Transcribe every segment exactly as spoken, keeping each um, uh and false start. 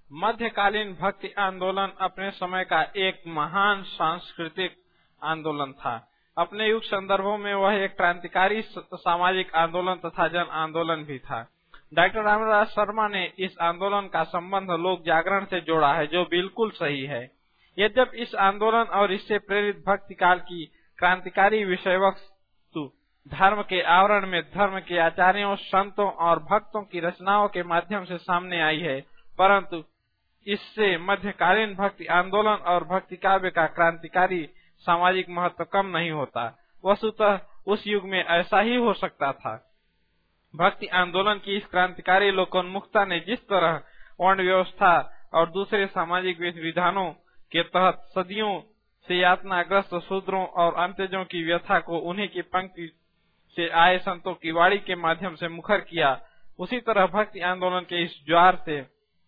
मध्यकालीन भक्ति आंदोलन अपने समय का एक महान सांस्कृतिक आंदोलन था। अपने युग संदर्भों में वह एक क्रांतिकारी सामाजिक आंदोलन तथा जन आंदोलन भी था। डॉक्टर रामदास शर्मा ने इस आंदोलन का संबंध लोक जागरण से जोड़ा है, जो बिल्कुल सही है। यद्यपि इस आंदोलन और इससे प्रेरित भक्ति काल की क्रांतिकारी विषय वस्तु धर्म के आवरण में धर्म के आचार्यों, संतों और भक्तों की रचनाओं के माध्यम से सामने आई है, परंतु इससे मध्यकालीन भक्ति आंदोलन और भक्ति काव्य का क्रांतिकारी सामाजिक महत्व कम नहीं होता। वस्तुतः उस युग में ऐसा ही हो सकता था। भक्ति आंदोलन की इस क्रांतिकारी लोकोन्मुखता ने जिस तरह वर्ण व्यवस्था और दूसरे सामाजिक विधानों के तहत सदियों से यातनाग्रस्त शूद्रों और अंत्यजों की व्यथा को उन्हीं की पंक्ति से आए संतों की वाणी के माध्यम से मुखर किया, उसी तरह भक्ति आंदोलन के इस ज्वार से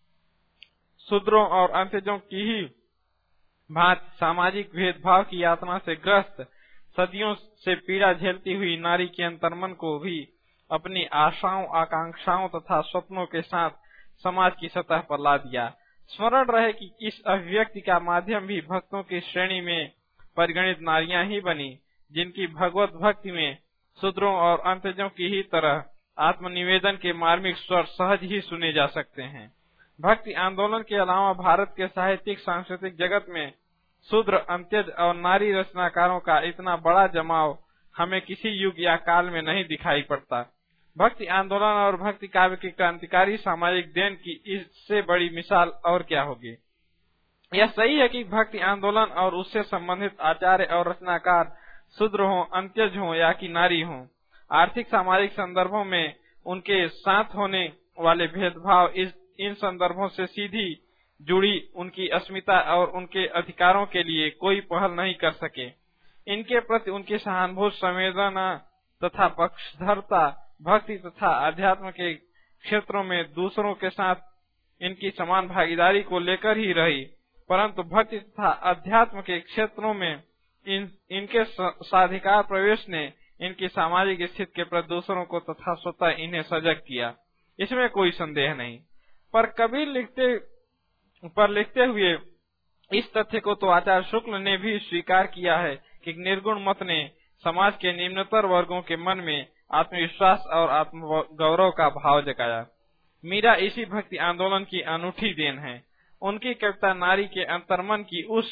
शूद्रों और अंत्यजों की ही भांति सामाजिक भेदभाव की यातना से ग्रस्त सदियों से पीड़ा झेलती हुई नारी के अंतर्मन को भी अपनी आशाओं, आकांक्षाओं तथा सपनों के साथ समाज की सतह पर ला दिया। स्मरण रहे कि इस अभिव्यक्ति का माध्यम भी भक्तों की श्रेणी में परिगणित नारियां ही बनी, जिनकी भगवत भक्ति में शूद्रों और अंत्यजों की ही तरह आत्मनिवेदन के मार्मिक स्वर सहज ही सुने जा सकते हैं। भक्ति आंदोलन के अलावा भारत के साहित्यिक सांस्कृतिक जगत में शूद्र, अंत्यज और नारी रचनाकारों का इतना बड़ा जमाव हमें किसी युग या काल में नहीं दिखाई पड़ता। भक्ति आंदोलन और भक्ति काव्य की क्रांतिकारी सामाजिक देन की इससे बड़ी मिसाल और क्या होगी। यह सही है कि भक्ति आंदोलन और उससे संबंधित आचार्य और रचनाकार शूद्र हों, अंत्यज हों या कि नारी हों, आर्थिक सामाजिक संदर्भों में उनके साथ होने वाले भेदभाव इस इन संदर्भों से सीधी जुड़ी उनकी अस्मिता और उनके अधिकारों के लिए कोई पहल नहीं कर सके। इनके प्रति उनकी सहानुभूति, संवेदना तथा पक्षधरता भक्ति तथा अध्यात्म के क्षेत्रों में दूसरों के साथ इनकी समान भागीदारी को लेकर ही रही, परंतु भक्ति तथा अध्यात्म के क्षेत्रों में इन, इनके साधिकार प्रवेश ने इनकी सामाजिक स्थिति के प्रति दूसरों को तथा स्वतः इन्हें सजग किया, इसमें कोई संदेह नहीं। पर कबीर लिखते पर लिखते हुए इस तथ्य को तो आचार्य शुक्ल ने भी स्वीकार किया है कि निर्गुण मत ने समाज के निम्नतर वर्गों के मन में आत्मविश्वास और आत्मगौरव का भाव जगाया। मीरा इसी भक्ति आंदोलन की अनूठी देन है। उनकी कविता नारी के अंतर्मन की उस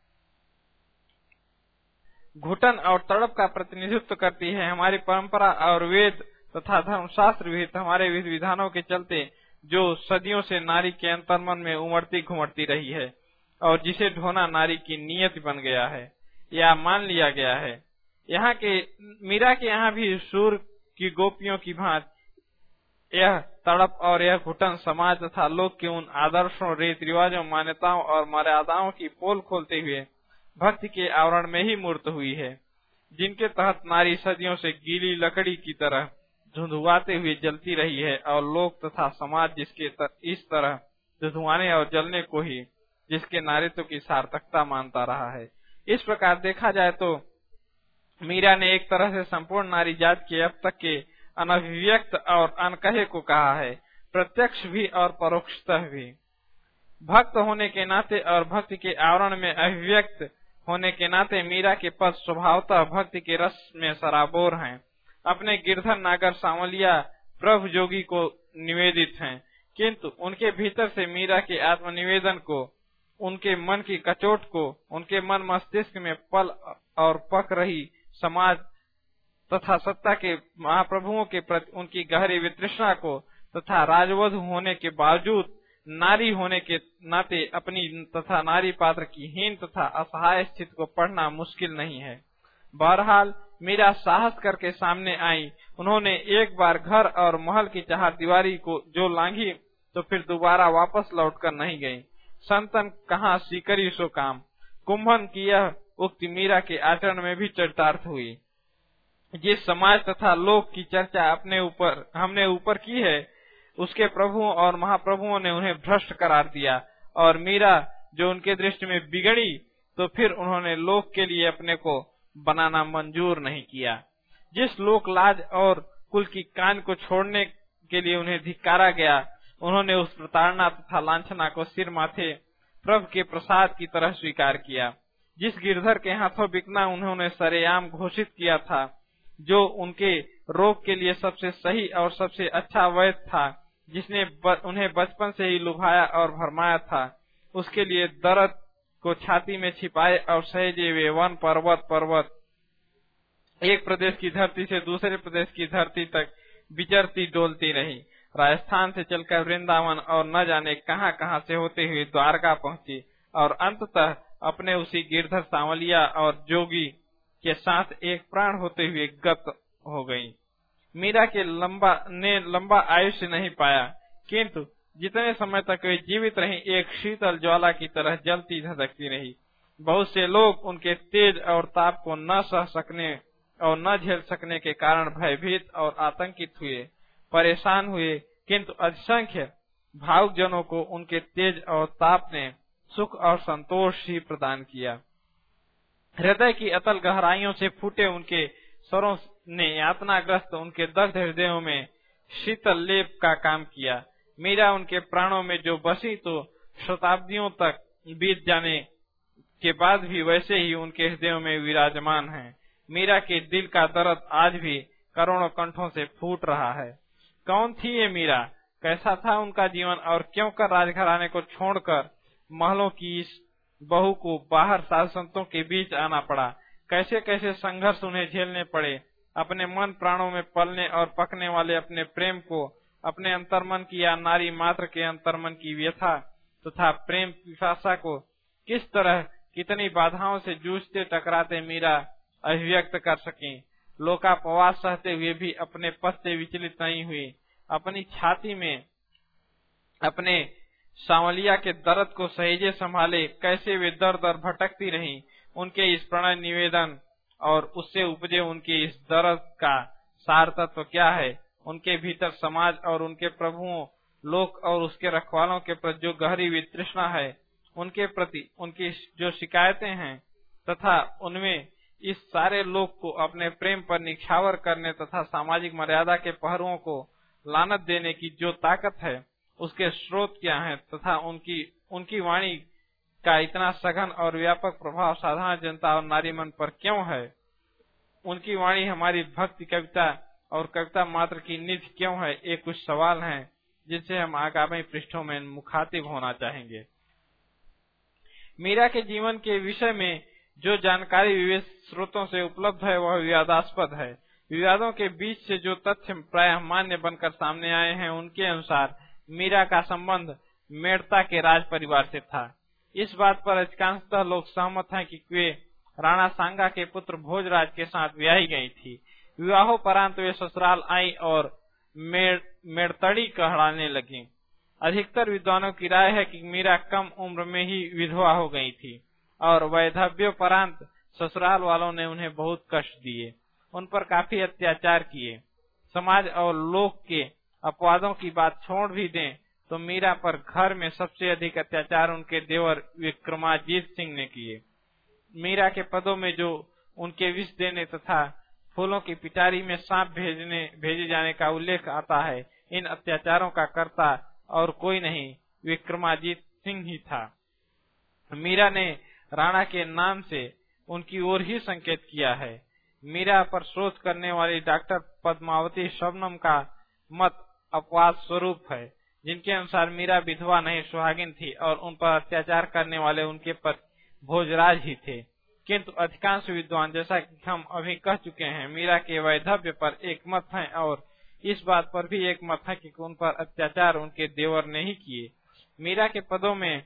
घुटन और तड़प का प्रतिनिधित्व करती है। हमारी परंपरा और वेद तथा धर्मशास्त्र विहित हमारे विधि विधानों के चलते जो सदियों से नारी के अंतर्मन में उमड़ती घुमड़ती रही है और जिसे ढोना नारी की नियति बन गया है या मान लिया गया है। यहाँ के मीरा के यहाँ भी सूर की गोपियों की भांति यह तड़प और यह घुटन समाज तथा लोक के उन आदर्शों, रीति रिवाजों, मान्यताओं और मर्यादाओं की पोल खोलते हुए भक्ति के आवरण में ही मूर्त हुई है, जिनके तहत नारी सदियों से गीली लकड़ी की तरह धुंधुआते हुए जलती रही है और लोक तथा समाज जिसके तर, इस तरह धुंधुआने और जलने को ही जिसके नारित्व की सार्थकता मानता रहा है। इस प्रकार देखा जाए तो मीरा ने एक तरह से संपूर्ण नारी जात के अब तक के अनभिव्यक्त और अनकहे को कहा है, प्रत्यक्ष भी और परोक्षतः भी। भक्त होने के नाते और भक्ति के आवरण में अभिव्यक्त होने के नाते मीरा के पद स्वभावतः भक्ति के रस में सराबोर हैं। अपने गिरधर नागर सांवलिया प्रभु जोगी को निवेदित हैं, किंतु उनके भीतर से मीरा के आत्मनिवेदन को, उनके मन की कचोट को, उनके मन मस्तिष्क में पल और पक रही समाज तथा सत्ता के महाप्रभुओं के प्रति उनकी गहरी वितृष्णा को तथा राजवधु होने के बावजूद नारी होने के नाते अपनी तथा नारी पात्र की हीन तथा असहाय स्थिति को पढ़ना मुश्किल नहीं है। बहरहाल मीरा साहस करके सामने आई। उन्होंने एक बार घर और महल की चार दीवारी को जो लांघी तो फिर दोबारा वापस लौटकर नहीं गई। संतन कहाँ सीकरी सो काम। कुंभन की यह उक्ति मीरा के आचरण में भी चरितार्थ हुई। जिस समाज तथा लोक की चर्चा अपने ऊपर हमने ऊपर की है, उसके प्रभुओं और महाप्रभुओं ने उन्हें भ्रष्ट करार दिया और मीरा जो उनके दृष्टि में बिगड़ी तो फिर उन्होंने लोक के लिए अपने को बनाना मंजूर नहीं किया। जिस लोक लाज और कुल की कान को छोड़ने के लिए उन्हें धिक्कारा गया, उन्होंने उस प्रताड़ना तथा लांछना को सिर माथे प्रभु के प्रसाद की तरह स्वीकार किया। जिस गिरधर के हाथों बिकना उन्होंने सरेआम घोषित किया था, जो उनके रोग के लिए सबसे सही और सबसे अच्छा वैद्य था, जिसने ब, उन्हें बचपन से ही लुभाया और भरमाया था, उसके लिए दर्द को छाती में छिपाए और सहेजे वे वन पर्वत पर्वत एक प्रदेश की धरती से दूसरे प्रदेश की धरती तक विचरती डोलती रही। राजस्थान से चलकर वृंदावन और न जाने कहां कहां से होते हुए द्वारका पहुंची और अंततः अपने उसी गिरधर सांवलिया और जोगी के साथ एक प्राण होते हुए गत हो गयी। मीरा के लंबा ने लंबा आयुष्य नहीं पाया, किंतु जितने समय तक वे जीवित रही एक शीतल ज्वाला की तरह जलती धधकती रही। बहुत से लोग उनके तेज और ताप को न सह सकने और न झेल सकने के कारण भयभीत और आतंकित हुए, परेशान हुए, किंतु असंख्य भावुक जनों को उनके तेज और ताप ने सुख और संतोष ही प्रदान किया। हृदय की अतल गहराइयों से फूटे उनके स्वरों ने यातनाग्रस्त उनके दग्ध हृदयों में शीतल लेप का काम किया। मीरा उनके प्राणों में जो बसी तो शताब्दियों तक बीत जाने के बाद भी वैसे ही उनके हृदयों में विराजमान है। मीरा के दिल का दर्द आज भी करोड़ों कंठों से फूट रहा है। कौन थी ये मीरा? कैसा था उनका जीवन और क्यों कर राजघराने को छोड़कर महलों की इस बहू को बाहर साधु संतों के बीच आना पड़ा? कैसे कैसे संघर्ष उन्हें झेलने पड़े? अपने मन प्राणों में पलने और पकने वाले अपने प्रेम को, अपने अंतर्मन की या नारी मात्र के अंतर्मन की व्यथा तथा तो प्रेम पिपासा को किस तरह कितनी बाधाओं से जूझते टकराते मीरा अभिव्यक्त कर सके। लोकापवास सहते हुए भी अपने पद से विचलित नहीं हुई। अपनी छाती में अपने सांवलिया के दर्द को सहेजे संभाले कैसे वे दर दर भटकती रहीं। उनके इस प्रणय निवेदन और उससे उपजे उनके इस दर्द का सार तत्व क्या है? उनके भीतर समाज और उनके प्रभुओं, लोक और उसके रखवालों के प्रति जो गहरी वितृष्णा है, उनके प्रति उनकी जो शिकायतें हैं तथा उनमें इस सारे लोक को अपने प्रेम पर निछावर करने तथा सामाजिक मर्यादा के पहरुओं को लानत देने की जो ताकत है, उसके स्रोत क्या हैं तथा उनकी उनकी वाणी का इतना सघन और व्यापक प्रभाव साधारण जनता और नारी मन पर क्यों है? उनकी वाणी हमारी भक्ति कविता और कविता मात्र की निधि क्यों है? ये कुछ सवाल हैं जिनसे हम आगामी पृष्ठों में मुखातिब होना चाहेंगे। मीरा के जीवन के विषय में जो जानकारी विविध स्रोतों से उपलब्ध है वह विवादास्पद है। विवादों के बीच से जो तथ्य प्रायः मान्य बनकर सामने आए हैं, उनके अनुसार मीरा का संबंध मेड़ता के राज परिवार से था। इस बात पर अधिकांशतः लोग सहमत हैं कि वे राणा सांगा के पुत्र भोजराज के साथ ब्याही गई थी। विवाहोपरांत वे ससुराल आई और मेड़, मेड़तड़ी कहलाने लगी। अधिकतर विद्वानों की राय है कि मीरा कम उम्र में ही विधवा हो गई थी और वैधव्योपरांत ससुराल वालों ने उन्हें बहुत कष्ट दिए, उन पर काफी अत्याचार किए। समाज और लोक के अपवादों की बात छोड़ भी दें तो मीरा पर घर में सबसे अधिक अत्याचार उनके देवर विक्रमाजीत सिंह ने किए। मीरा के पदों में जो उनके विष देने तथा फूलों की पिटारी में सांप भेजने भेजे जाने का उल्लेख आता है, इन अत्याचारों का कर्ता और कोई नहीं विक्रमाजीत सिंह ही था। मीरा ने राणा के नाम से उनकी ओर ही संकेत किया है। मीरा पर शोध करने वाली डॉक्टर पद्मावती शबनम का मत अपवाद स्वरूप है, जिनके अनुसार मीरा विधवा नहीं सुहागिन थी और उन पर अत्याचार करने वाले उनके पति भोजराज ही थे। किंतु अधिकांश विद्वान, जैसा कि हम अभी कह चुके हैं, मीरा के वैधव्य पर एक मत है और इस बात पर भी एक मत है कि उन पर अत्याचार उनके देवर ने ही किए। मीरा के पदों में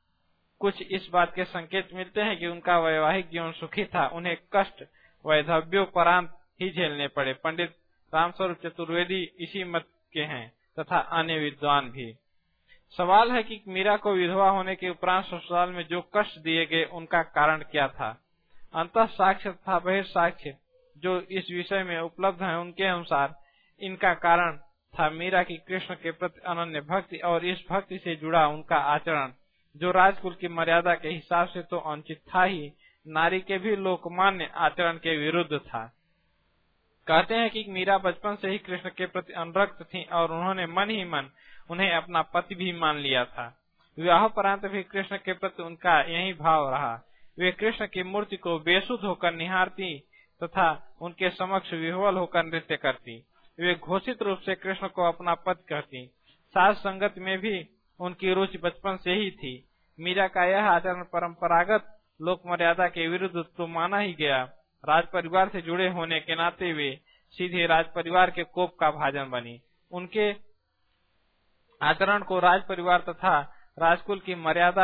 कुछ इस बात के संकेत मिलते हैं कि उनका वैवाहिक जीवन सुखी था। उन्हें कष्ट वैधव्योपरांत ही झेलने पड़े। पंडित रामस्वरूप चतुर्वेदी इसी मत के हैं तथा अन्य विद्वान भी। सवाल है कि मीरा को विधवा होने के उपरांत ससुराल में जो कष्ट दिए गए उनका कारण क्या था। अंतः साक्ष्य तथा बहिर्साक्ष्य जो इस विषय में उपलब्ध हैं, उनके अनुसार इनका कारण था मीरा की कृष्ण के प्रति अनन्य भक्ति और इस भक्ति से जुड़ा उनका आचरण, जो राजकुल की मर्यादा के हिसाब से तो अनुचित था ही, नारी के भी लोकमान्य आचरण के विरुद्ध था। कहते हैं कि मीरा बचपन से ही कृष्ण के प्रति अनुरक्त थी और उन्होंने मन ही मन उन्हें अपना पति भी मान लिया था। विवाह उपरांत भी कृष्ण के प्रति उनका यही भाव रहा। वे कृष्ण की मूर्ति को बेसुध होकर निहारती तथा उनके समक्ष विह्वल होकर नृत्य करती। वे घोषित रूप से कृष्ण को अपना पति कहती। सास संगत में भी उनकी रुचि बचपन से ही थी। मीरा का यह आचरण परंपरागत लोक मर्यादा के विरुद्ध तो माना ही गया। राज परिवार से जुड़े होने के नाते वे सीधे राज परिवार के कोप का भाजन बनी। उनके आचरण को राज परिवार तथा राजकुल की मर्यादा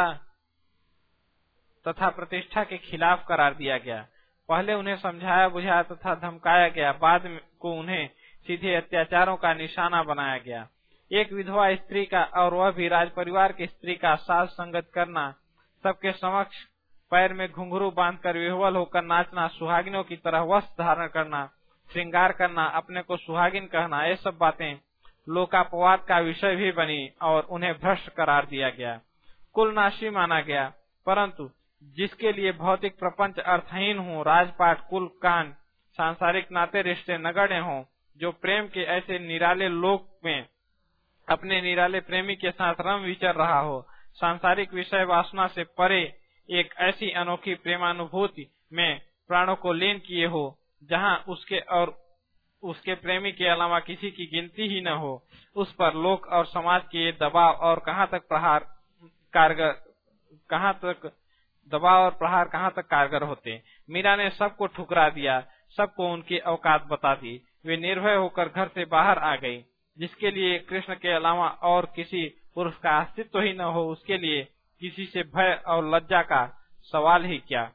तथा प्रतिष्ठा के खिलाफ करार दिया गया। पहले उन्हें समझाया बुझाया तथा धमकाया गया, बाद को उन्हें सीधे अत्याचारों का निशाना बनाया गया। एक विधवा स्त्री का और वह भी राज परिवार की स्त्री का साज संगत करना, सबके समक्ष पैर में घुंघरू बांधकर विह्वल होकर नाचना, सुहागिनों की तरह वस्त्र धारण करना, श्रृंगार करना, अपने को सुहागिन कहना, ये सब बातें लोकापवाद का विषय भी बनी और उन्हें भ्रष्ट करार दिया गया, कुलनाशी माना गया। परंतु जिसके लिए भौतिक प्रपंच अर्थहीन हो, राजपाट, कुल, कान, सांसारिक नाते रिश्ते नगण्य हों, जो प्रेम के ऐसे निराले लोक में अपने निराले प्रेमी के साथ रम विचर रहा हो, सांसारिक विषय वासना से परे एक ऐसी अनोखी प्रेमानुभूति में प्राणों को लीन किए हो, जहां उसके और उसके प्रेमी के अलावा किसी की गिनती ही न हो, उस पर लोक और समाज के दबाव और कहां तक प्रहार कारगर कहां तक दबाव और प्रहार कहां तक कारगर होते। मीरा ने सबको ठुकरा दिया, सबको उनकी औकात बता दी। वे निर्भय होकर घर से बाहर आ गई। जिसके लिए कृष्ण के अलावा और किसी पुरुष का अस्तित्व ही न हो, उसके लिए किसी से भय और लज्जा का सवाल ही क्या।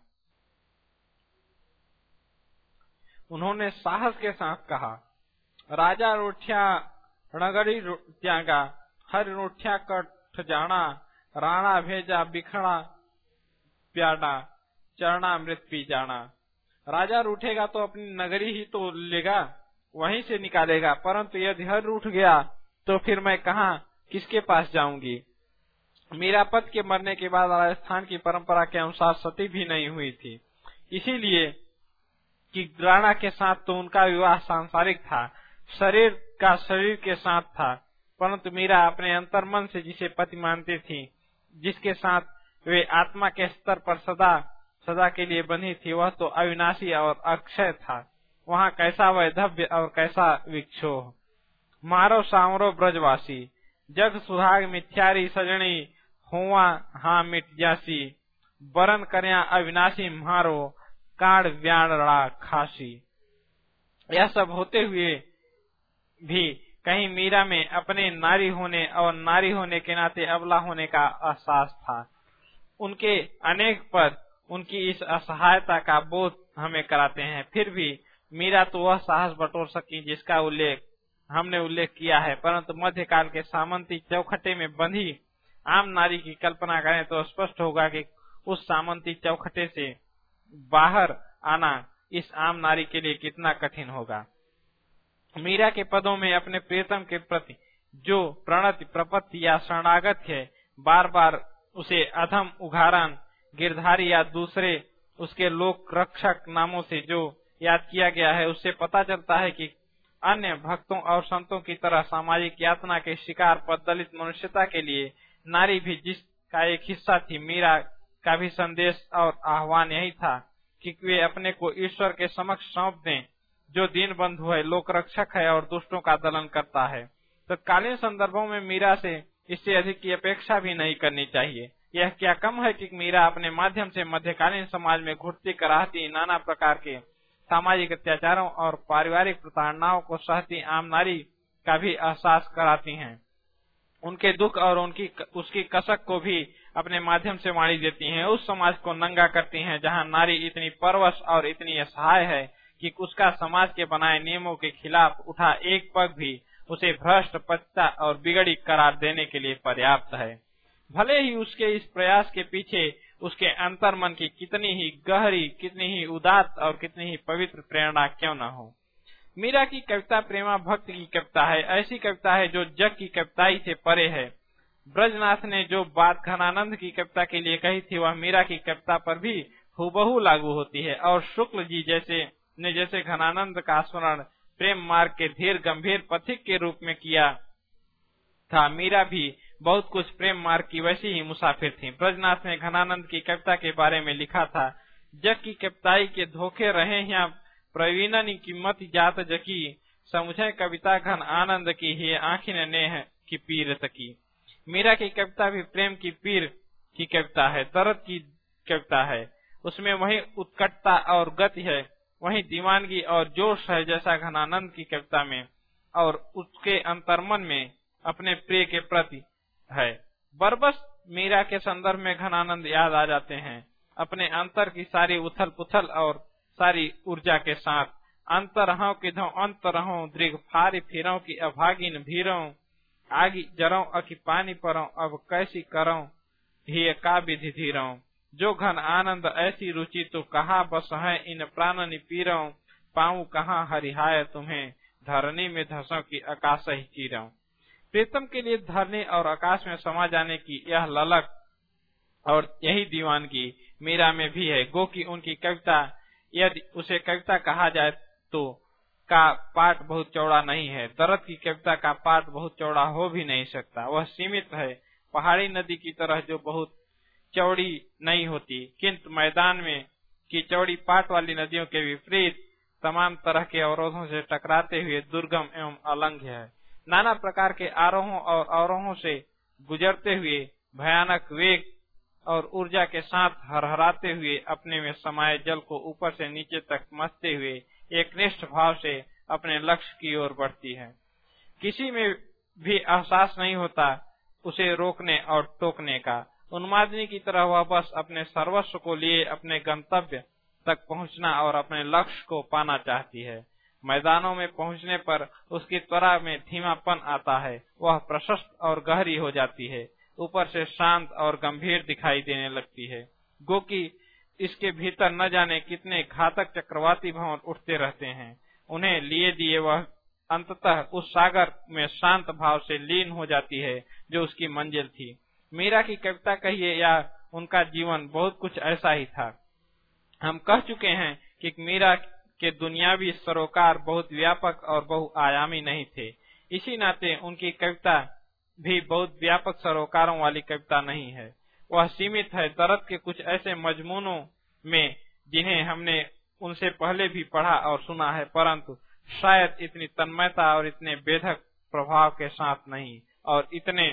उन्होंने साहस के साथ कहा, राजा रोठिया रणगड़ी त्यागा, हर रोठिया कठ जाना, राणा भेजा बिखड़ा प्याडा, चरना मृत पी जाना। राजा रूठेगा तो अपनी नगरी ही तो लेगा, वहीं से निकालेगा, परंतु यदि हर रूठ गया तो फिर मैं कहां किसके पास जाऊंगी। मीरा पति के मरने के बाद राजस्थान की परंपरा के अनुसार सती भी नहीं हुई थी, इसीलिए कि राणा के साथ तो उनका विवाह सांसारिक था, शरीर का शरीर के साथ था, परंतु मीरा अपने अंतर्मन से जिसे पति मानती थी, जिसके साथ वे आत्मा के स्तर पर सदा सदा के लिए बंधी थी, वह तो अविनाशी और अक्षय था। वहाँ कैसा वैधव्य और कैसा विक्षोभ। मारो सामरो ब्रजवासी, जग सुहाग मिथ्यारी सजनी, हुआ हाँ मिट जासी, बरन करया अविनाशी मारो, काड़ व्याड़ा खासी। यह सब होते हुए भी कहीं मीरा में अपने नारी होने और नारी होने के नाते अबला होने का एहसास था। उनके अनेक पद उनकी इस असहायता का बोध हमें कराते हैं। फिर भी मीरा तो वह साहस बटोर सकी जिसका उल्लेख हमने उल्लेख किया है, परंतु मध्यकाल के सामंती चौखटे में बंधी आम नारी की कल्पना करें तो स्पष्ट होगा कि उस सामंती चौखटे से बाहर आना इस आम नारी के लिए कितना कठिन होगा। मीरा के पदों में अपने प्रियतम के प्रति जो प्रणति प्रपत्ति या शरणागत है, बार बार उसे अधम उघारन गिरधारी या दूसरे उसके लोक रक्षक नामों से जो याद किया गया है, उससे पता चलता है कि अन्य भक्तों और संतों की तरह सामाजिक यातना के शिकार पर दलित मनुष्यता के लिए नारी भी जिसका एक हिस्सा थी, मीरा का भी संदेश और आह्वान यही था कि वे अपने को ईश्वर के समक्ष सौंप दें, जो दीन बंधु है, लोक रक्षक है और दुष्टों का दलन करता है। तत्कालीन संदर्भों में मीरा से इससे अधिक की अपेक्षा भी नहीं करनी चाहिए। यह क्या कम है कि मीरा अपने माध्यम से मध्यकालीन समाज में घुटती कराहती नाना प्रकार के सामाजिक अत्याचारों और पारिवारिक प्रताड़नाओं को सहती आम नारी का भी एहसास कराती हैं। उनके दुख और उनकी उसकी कसक को भी अपने माध्यम से वाणी देती हैं। उस समाज को नंगा करती हैं जहां नारी इतनी परवश और इतनी असहाय है कि उसका समाज के बनाए नियमों के खिलाफ उठा एक पग भी उसे भ्रष्ट, पतिता और बिगड़ी करार देने के लिए पर्याप्त है, भले ही उसके इस प्रयास के पीछे उसके अंतर्मन की कितनी ही गहरी, कितनी ही उदात्त और कितनी ही पवित्र प्रेरणा क्यों न हो। मीरा की कविता प्रेमा भक्त की कविता है, ऐसी कविता है जो जग की कविताई से परे है। ब्रजनाथ ने जो बात घनानंद की कविता के लिए कही थी, वह मीरा की कविता पर भी हूबहू लागू होती है, और शुक्ल जी जैसे ने जैसे घनानंद का स्मरण प्रेम मार्ग के धीर गंभीर पथिक के रूप में किया था, मीरा भी बहुत कुछ प्रेम मार्ग की वैसी ही मुसाफिर थी। ब्रजनाथ ने घनानंद की कविता के बारे में लिखा था, जग की कविताई के धोखे रहे यहाँ प्रवीणनी कीमत जात जकी, समुझे कविता घन आनंद की ही आँखिन नेह की पीर तकी। मीरा की कविता भी प्रेम की पीर की कविता है, दर्द की कविता है। उसमें वही उत्कटता और गति है, वही दीवानगी और जोश है जैसा घनानंद की कविता में, और उसके अंतर्मन में अपने प्रिय के प्रति है। बरबस मीरा के संदर्भ में घनानंद याद आ जाते हैं, अपने अंतर की सारी उथल पुथल और सारी ऊर्जा के साथ। अंतरहों किधो अंतरहों दृग फारी फिरों की अभागिन भीरों, आगी जरों अखि पानी परों अब कैसी करों ही का विधि धीरों। जो घन आनंद ऐसी रुचि तो कहा बस है इन प्राणनि पीरों, पाऊं कहाँ हरिहाय तुम्हें धरनी में धसों की आकाश ही चीरों। प्रीतम के लिए धरनी और आकाश में समा जाने की यह ललक और यही दीवानगी मीरा में भी है। गो की उनकी कविता, यदि उसे कविता कहा जाए तो का पाठ बहुत चौड़ा नहीं है। दर्द की कविता का पाठ बहुत चौड़ा हो भी नहीं सकता, वह सीमित है, पहाड़ी नदी की तरह जो बहुत चौड़ी नहीं होती, किंतु मैदान में की चौड़ी पाट वाली नदियों के विपरीत तमाम तरह के अवरोधों से टकराते हुए दुर्गम एवं अलंघ्य है। नाना प्रकार के आरोहों और अवरोहों से गुजरते हुए भयानक वेग और ऊर्जा के साथ हरहराते हुए अपने में समाये जल को ऊपर से नीचे तक मथते हुए एक निष्ठ भाव से अपने लक्ष्य की ओर बढ़ती है। किसी में भी एहसास नहीं होता उसे रोकने और टोकने का। उन्मादिनी की तरह वह बस अपने सर्वस्व को लिए अपने गंतव्य तक पहुंचना और अपने लक्ष्य को पाना चाहती है। मैदानों में पहुंचने पर उसकी त्वरा में धीमापन आता है, वह प्रशस्त और गहरी हो जाती है, ऊपर से शांत और गंभीर दिखाई देने लगती है। गो की इसके भीतर न जाने कितने घातक चक्रवाती भंवर उठते रहते हैं, उन्हें लिए दिए वह अंततः उस सागर में शांत भाव से लीन हो जाती है जो उसकी मंजिल थी। मीरा की कविता कहिए या उनका जीवन बहुत कुछ ऐसा ही था। हम कह चुके हैं कि मीरा के दुनियावी सरोकार बहुत व्यापक और बहुआयामी नहीं थे, इसी नाते उनकी कविता भी बहुत व्यापक सरोकारों वाली कविता नहीं है। वह सीमित है दर्द के कुछ ऐसे मजमूनों में जिन्हें हमने उनसे पहले भी पढ़ा और सुना है, परंतु शायद इतनी तन्मयता और इतने बेधक प्रभाव के साथ नहीं, और इतने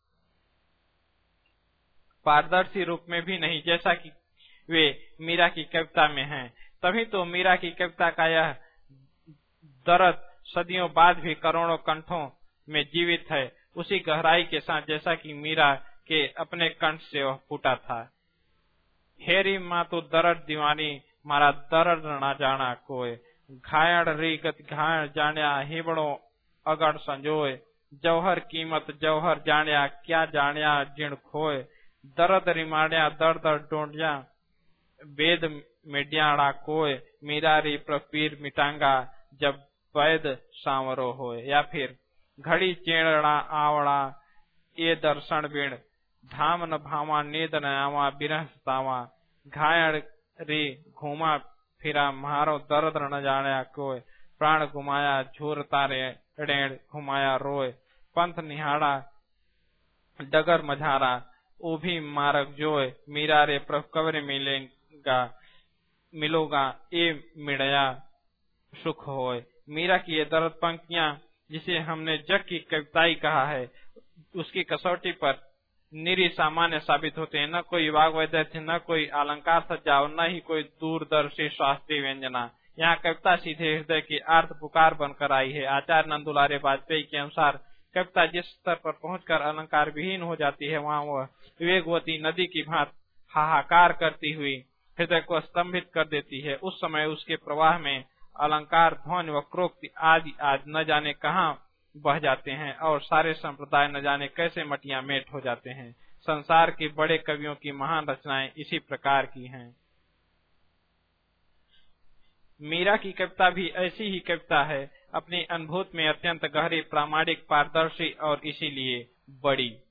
पारदर्शी रूप में भी नहीं जैसा कि वे मीरा की कविता में हैं। तभी तो मीरा की कविता का यह दर्द सदियों बाद भी करोड़ों कंठों में जीवित है, उसी गहराई के साथ जैसा कि मीरा के अपने कंठ से वह फूटा था। हेरी माँ तो दर्द दीवानी मारा दर्द ना जाना कोय, घायल री गत घायल जाण्या हिबड़ो अगड़ संजोय, जौहर कीमत जौहर जाण्या क्या जाण्या जिण खोय, दर्द रिमाण्या दर्द डोंडिया वेद मिड्याड़ा कोय, मीरा री प्रपीर मिटांगा जब वैद सांवरो होय। या फिर घड़ी चेड़ा आवड़ा ये दर्शन बिण, धाम न भावा नींद न आवा बिरह सतावा, घायल रे घूमा फिरा मारो दर्द न जाण्या कोय, प्राण घुमाया झूर तारे ऋण घुमाया रोय, पंथ निहाड़ा डगर मझारा ओ भी मारक जोय, मीरा रे प्रभु कब्र मिलेगा मिलोगा ए मिड़या सुख होय। मीरा की ये दर्द पंक्तियां जिसे हमने जग की कविताई कहा है, उसकी कसौटी पर निरी सामान्य साबित होते हैं। न कोई वाग वैदग्ध्य, न कोई अलंकार सज्जाओ, न ही कोई दूरदर्शी शास्त्रीय व्यंजना। यहाँ कविता सीधे हृदय की आर्त पुकार बनकर आई है। आचार्य नंदुलारे वाजपेयी के अनुसार कविता जिस स्तर पर पहुंचकर अलंकार विहीन हो जाती है, वहाँ वह वेगवती नदी की भांति हाहाकार करती हुई हृदय को स्तंभित कर देती है। उस समय उसके प्रवाह में अलंकार, ध्वनि, वक्रोक्ति आदि आज न जाने कहाँ बह जाते हैं और सारे संप्रदाय न जाने कैसे मटिया मेट हो जाते हैं। संसार के बड़े कवियों की महान रचनाएं इसी प्रकार की हैं। मीरा की कविता भी ऐसी ही कविता है, अपनी अनुभूति में अत्यंत गहरी, प्रामाणिक, पारदर्शी और इसीलिए बड़ी।